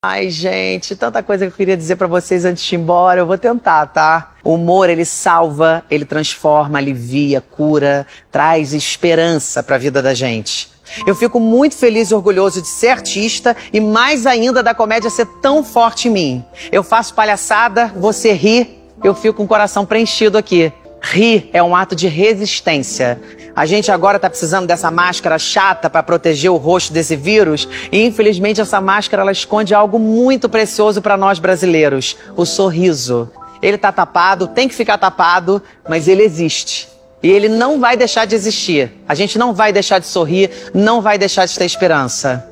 Ai, gente, tanta coisa que eu queria dizer pra vocês antes de ir embora. Eu vou tentar, tá? O humor, ele salva, ele transforma, alivia, cura, traz esperança pra vida da gente. Eu fico muito feliz e orgulhoso de ser artista e mais ainda da comédia ser tão forte em mim. Eu faço palhaçada, você ri, eu fico com o coração preenchido aqui. Rir é um ato de resistência. A gente agora tá precisando dessa máscara chata para proteger o rosto desse vírus e infelizmente essa máscara ela esconde algo muito precioso para nós brasileiros, o sorriso. Ele tá tapado, tem que ficar tapado, mas ele existe. E ele não vai deixar de existir. A gente não vai deixar de sorrir, não vai deixar de ter esperança.